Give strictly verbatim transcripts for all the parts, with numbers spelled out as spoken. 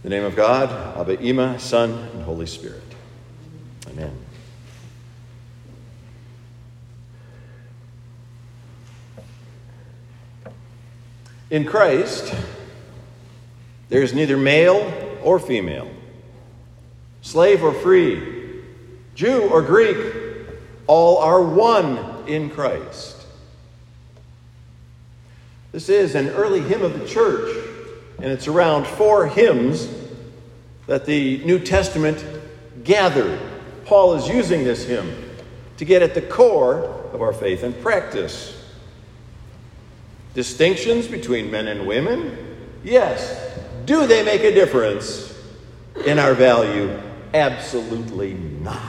In the name of God, Abba, Ima, Son, and Holy Spirit. Amen. In Christ, there is neither male or female, slave or free, Jew or Greek, all are one in Christ. This is an early hymn of the church, and it's around four hymns that the New Testament gathered. Paul is using this hymn to get at the core of our faith and practice. Distinctions between men and women? Yes. Do they make a difference in our value? Absolutely not.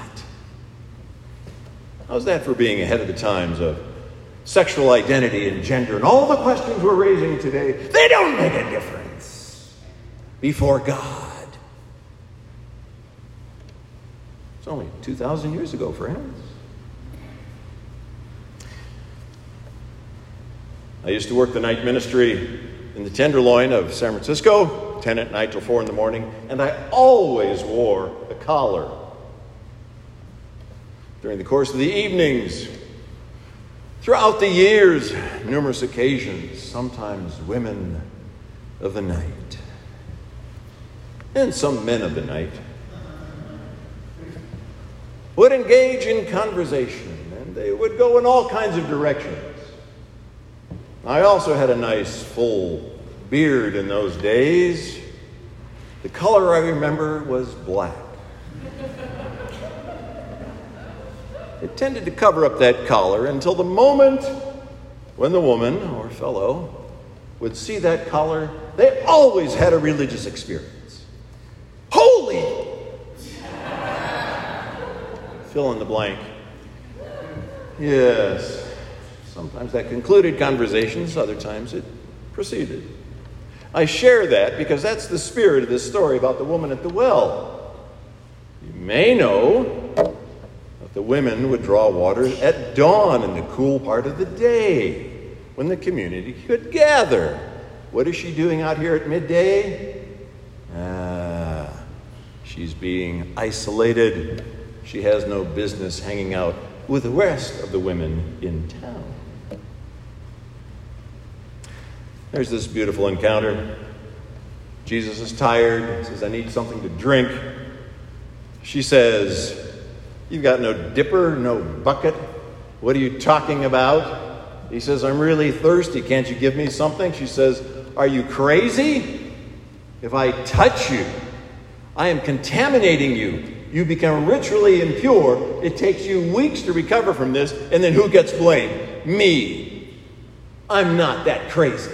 How's that for being ahead of the times of sexual identity and gender and all the questions we're raising today? They don't make a difference before God. It's only two thousand years ago, friends. I used to work the night ministry in the Tenderloin of San Francisco, ten at night till four in the morning, and I always wore a collar. During the course of the evenings, throughout the years, numerous occasions, sometimes women of the night, and some men of the night, would engage in conversation, and they would go in all kinds of directions. I also had a nice full beard in those days. The color I remember was black. It tended to cover up that collar until the moment when the woman or fellow would see that collar. They always had a religious experience. Holy! Fill in the blank. Yes. Sometimes that concluded conversations, other times it proceeded. I share that because that's the spirit of this story about the woman at the well. You may know that the women would draw water at dawn in the cool part of the day when the community could gather. What is she doing out here at midday? Ah, she's being isolated. She has no business hanging out with the rest of the women in town. There's this beautiful encounter. Jesus is tired. He says, I need something to drink. She says, you've got no dipper, no bucket. What are you talking about? He says, I'm really thirsty. Can't you give me something? She says, are you crazy? If I touch you, I am contaminating you. You become ritually impure. It takes you weeks to recover from this. And then who gets blamed? Me. I'm not that crazy.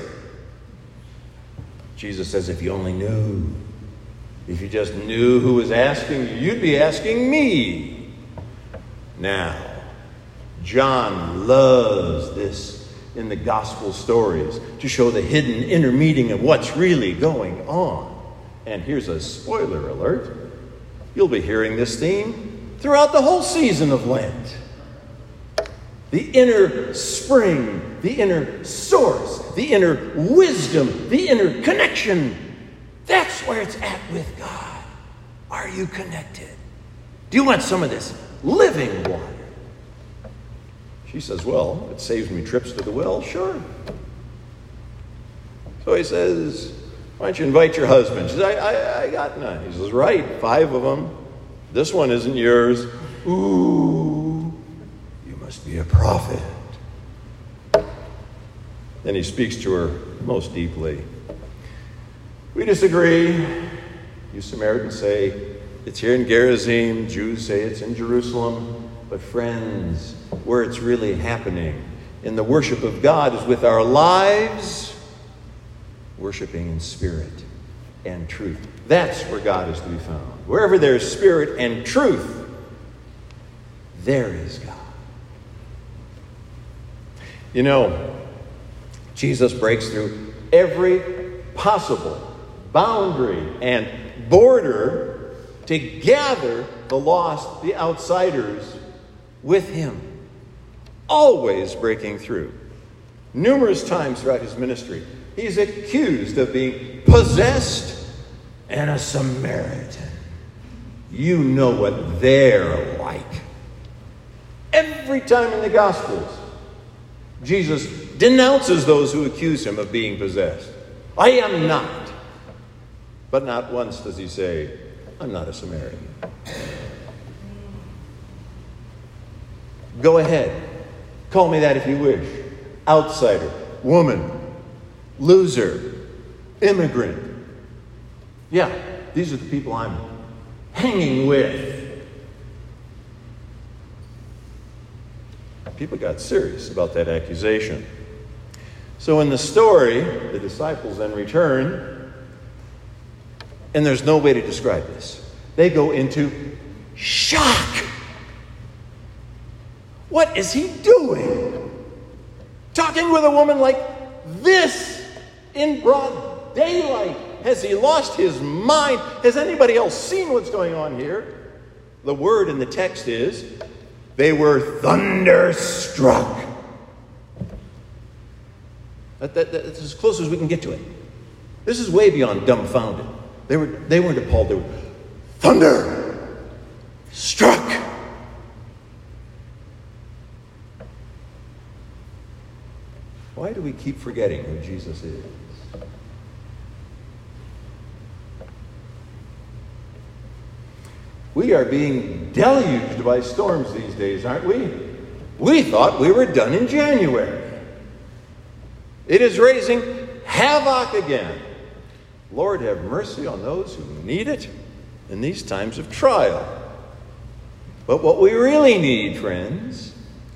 Jesus says, if you only knew, if you just knew who was asking you, you'd be asking me. Now, John loves this in the gospel stories to show the hidden inner meaning of what's really going on. And here's a spoiler alert. You'll be hearing this theme throughout the whole season of Lent. The inner spring, the inner source, the inner wisdom, the inner connection. That's where it's at with God. Are you connected? Do you want some of this living water? She says, well, it saves me trips to the well. Sure. So he says, why don't you invite your husband? She says, I, I, I got none. He says, right, five of them. This one isn't yours. Ooh, you must be a prophet. Then he speaks to her most deeply. We disagree. You Samaritans say it's here in Gerizim. Jews say it's in Jerusalem. But friends, where it's really happening in the worship of God is with our lives, worshiping in spirit and truth. That's where God is to be found. Wherever there's spirit and truth, there is God. You know, Jesus breaks through every possible boundary and border to gather the lost, the outsiders, with him. Always breaking through. Numerous times throughout his ministry, he's accused of being possessed and a Samaritan. You know what they're like. Every time in the Gospels, Jesus denounces those who accuse him of being possessed. I am not. But not once does he say, I'm not a Samaritan. Go ahead. Call me that if you wish. Outsider, woman, loser, immigrant. Yeah, these are the people I'm hanging with. People got serious about that accusation. So in the story, the disciples then return, and there's no way to describe this. They go into shock. What is he doing? Talking with a woman like this in broad daylight. Has he lost his mind? Has anybody else seen what's going on here? The word in the text is, they were thunderstruck. That, that, that's as close as we can get to it. This is way beyond dumbfounded. They, were, they weren't appalled. They were thunderstruck. Why do we keep forgetting who Jesus is? We are being deluged by storms these days, aren't we? We thought we were done in January. It is raising havoc again. Lord, have mercy on those who need it in these times of trial. But what we really need, friends,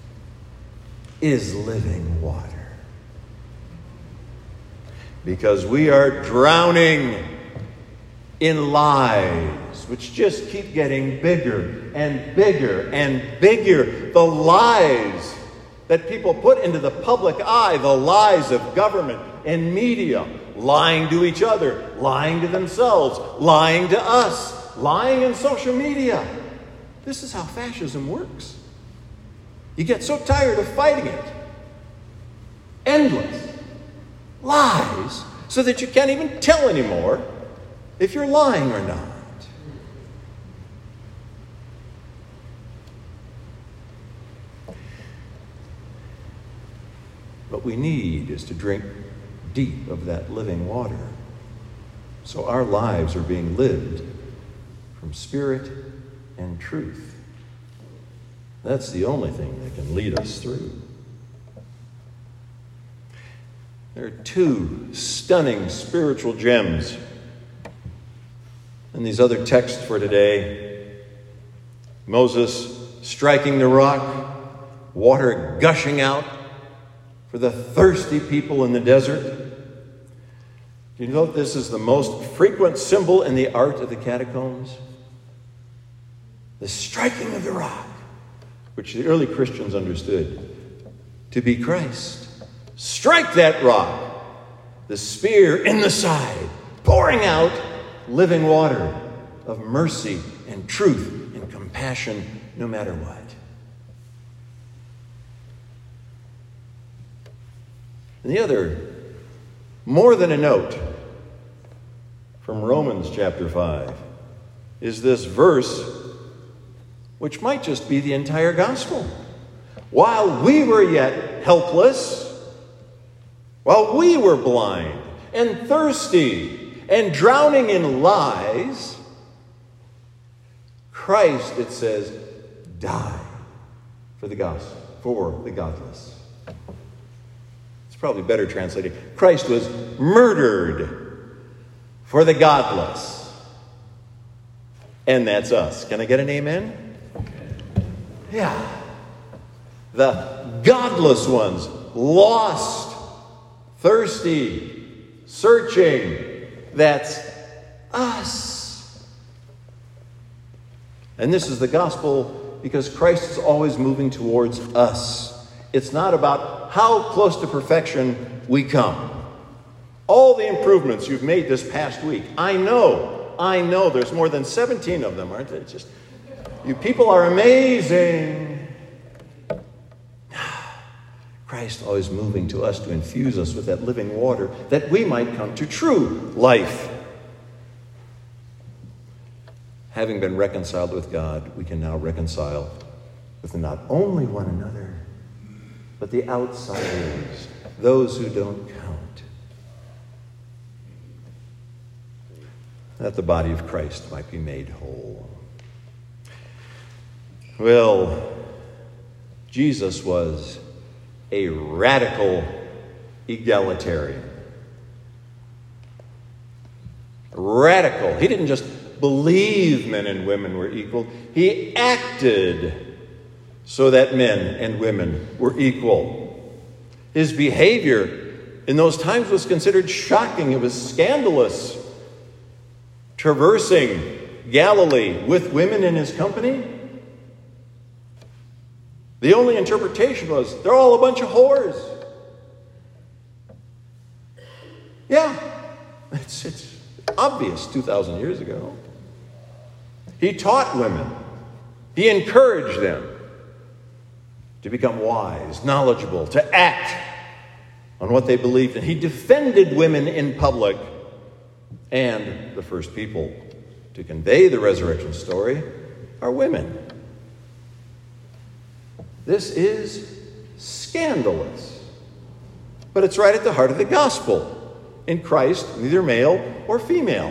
is living water. Because we are drowning in lies, which just keep getting bigger and bigger and bigger. The lies that people put into the public eye, the lies of government and media, lying to each other, lying to themselves, lying to us, lying in social media. This is how fascism works. You get so tired of fighting it. Endless lies, so that you can't even tell anymore if you're lying or not. What we need is to drink deep of that living water. So our lives are being lived from spirit and truth. That's the only thing that can lead us through. There are two stunning spiritual gems in these other texts for today. Moses striking the rock, water gushing out for the thirsty people in the desert. Do you know this is the most frequent symbol in the art of the catacombs? The striking of the rock, which the early Christians understood to be Christ. Strike that rock, the spear in the side, pouring out living water of mercy and truth and compassion no matter what. And the other, more than a note from Romans chapter five, is this verse, which might just be the entire gospel. While we were yet helpless, while we were blind and thirsty and drowning in lies, Christ, it says, died for the gospel, for the godless. It's probably better translated. Christ was murdered for the godless. And that's us. Can I get an amen? Yeah. The godless ones, lost, thirsty, searching. That's us. And this is the gospel because Christ is always moving towards us. It's not about how close to perfection we come. All the improvements you've made this past week, I know, I know there's more than seventeen of them, aren't there? It's just, you people are amazing. Christ always moving to us to infuse us with that living water that we might come to true life. having been reconciled with God, we can now reconcile with not only one another, but the outsiders, those who don't count, that the body of Christ might be made whole. Well, Jesus was a radical egalitarian. Radical. He didn't just believe men and women were equal. He acted so that men and women were equal. His behavior in those times was considered shocking. It was scandalous. Traversing Galilee with women in his company. The only interpretation was, they're all a bunch of whores. Yeah, it's, it's obvious two thousand years ago. He taught women. He encouraged them to become wise, knowledgeable, to act on what they believed in. He defended women in public. And the first people to convey the resurrection story are women. This is scandalous. But it's right at the heart of the gospel. In Christ, neither male or female.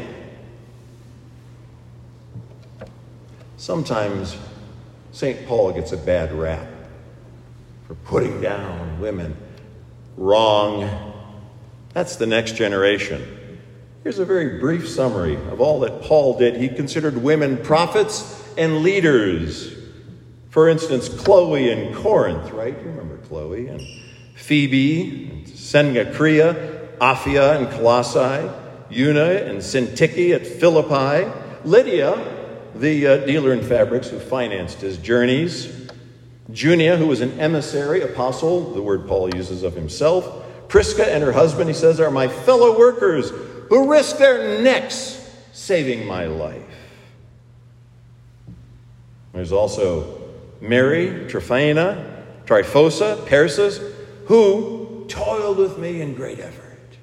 Sometimes Saint Paul gets a bad rap for putting down women. Wrong. That's the next generation. Here's a very brief summary of all that Paul did. He considered women prophets and leaders. For instance, Chloe in Corinth, right? You remember Chloe, and Phoebe, and Synchrea, Apphia and Colossae, Una and Syntyche at Philippi, Lydia, the uh, dealer in fabrics who financed his journeys, Junia, who was an emissary, apostle, the word Paul uses of himself, Prisca and her husband, he says, are my fellow workers who risk their necks saving my life. There's also Mary, Tryphena, Tryphosa, Persis, who toiled with me in great effort.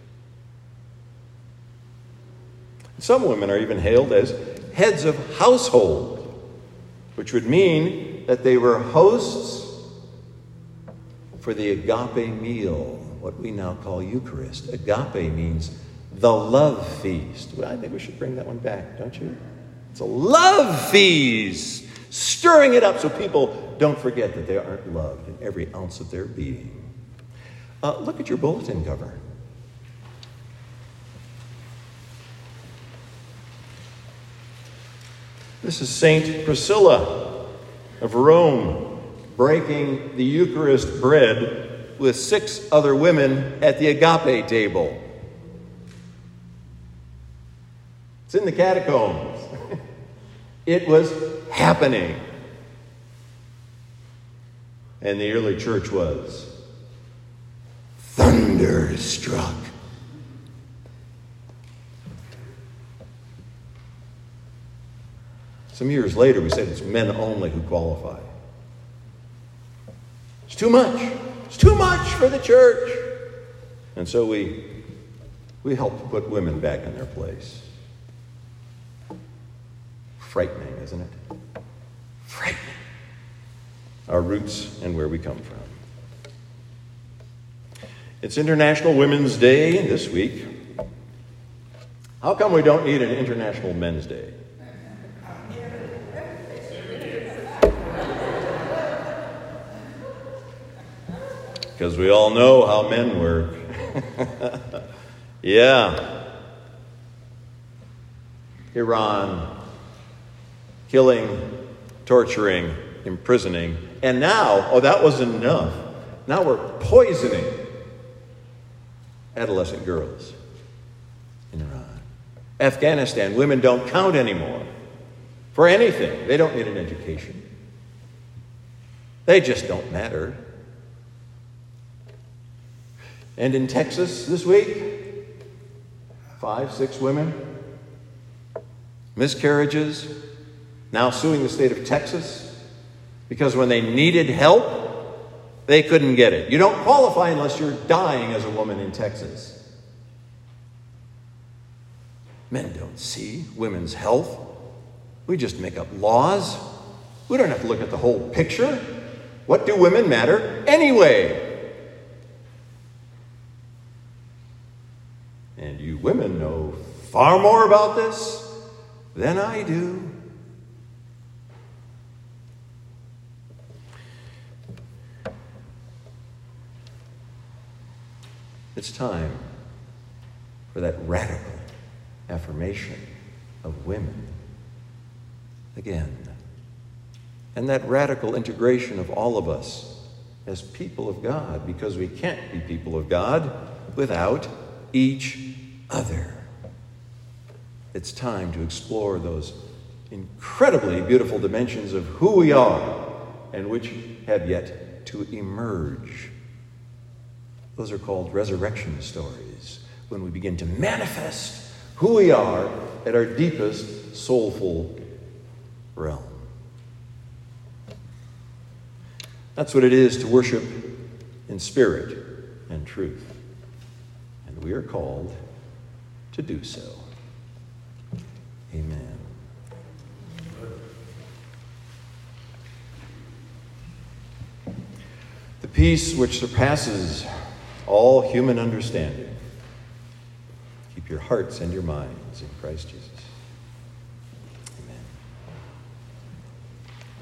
Some women are even hailed as heads of household, which would mean that they were hosts for the agape meal, what we now call Eucharist. Agape means the love feast. Well, I think we should bring that one back, don't you? It's a love feast, stirring it up so people don't forget that they aren't loved in every ounce of their being. Uh, look at your bulletin cover. This is Saint Priscilla of Rome breaking the Eucharist bread with six other women at the agape table. It's in the catacombs. It was happening. And the early church was thunderstruck. Some years later, we said it's men only who qualify. It's too much. It's too much for the church. And so we, we helped put women back in their place. Frightening, isn't it? Frightening. Our roots and where we come from. It's International Women's Day this week. How come we don't need an International Men's Day? Because we all know how men work. Yeah. Iran, killing, torturing, imprisoning. And now, oh, that wasn't enough. Now we're poisoning adolescent girls in Iran. Afghanistan, women don't count anymore for anything. They don't need an education. They just don't matter. And in Texas this week, five, six women, miscarriages, now suing the state of Texas because when they needed help, they couldn't get it. You don't qualify unless you're dying as a woman in Texas. Men don't see women's health We just make up laws. We don't have to look at the whole picture. What do women matter anyway? And you women know far more about this than I do. It's time for that radical affirmation of women again. And that radical integration of all of us as people of God, because we can't be people of God without each other. It's time to explore those incredibly beautiful dimensions of who we are and which have yet to emerge. Those are called resurrection stories, when we begin to manifest who we are at our deepest soulful realm. That's what it is to worship in spirit and truth. And we are called to do so. Amen. The peace which surpasses all human understanding, keep your hearts and your minds in Christ Jesus.